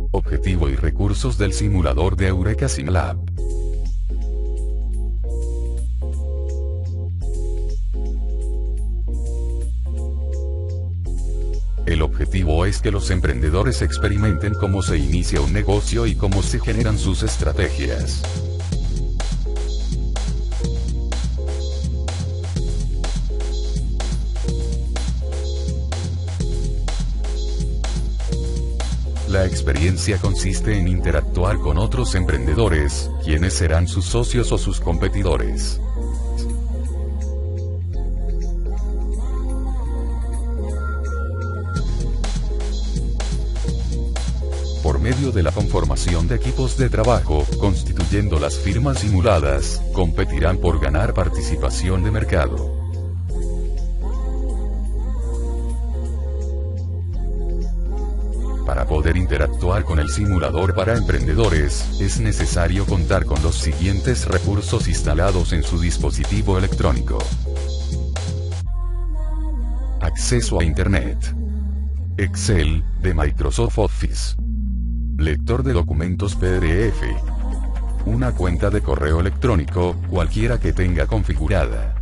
Objetivo y recursos del simulador de Eureka SimLab. El objetivo es que los emprendedores experimenten cómo se inicia un negocio y cómo se generan sus estrategias. La experiencia consiste en interactuar con otros emprendedores, quienes serán sus socios o sus competidores. Por medio de la conformación de equipos de trabajo, constituyendo las firmas simuladas, competirán por ganar participación de mercado. Para poder interactuar con el simulador para emprendedores, es necesario contar con los siguientes recursos instalados en su dispositivo electrónico. Acceso a Internet. Excel, de Microsoft Office. Lector de documentos PDF. Una cuenta de correo electrónico, cualquiera que tenga configurada.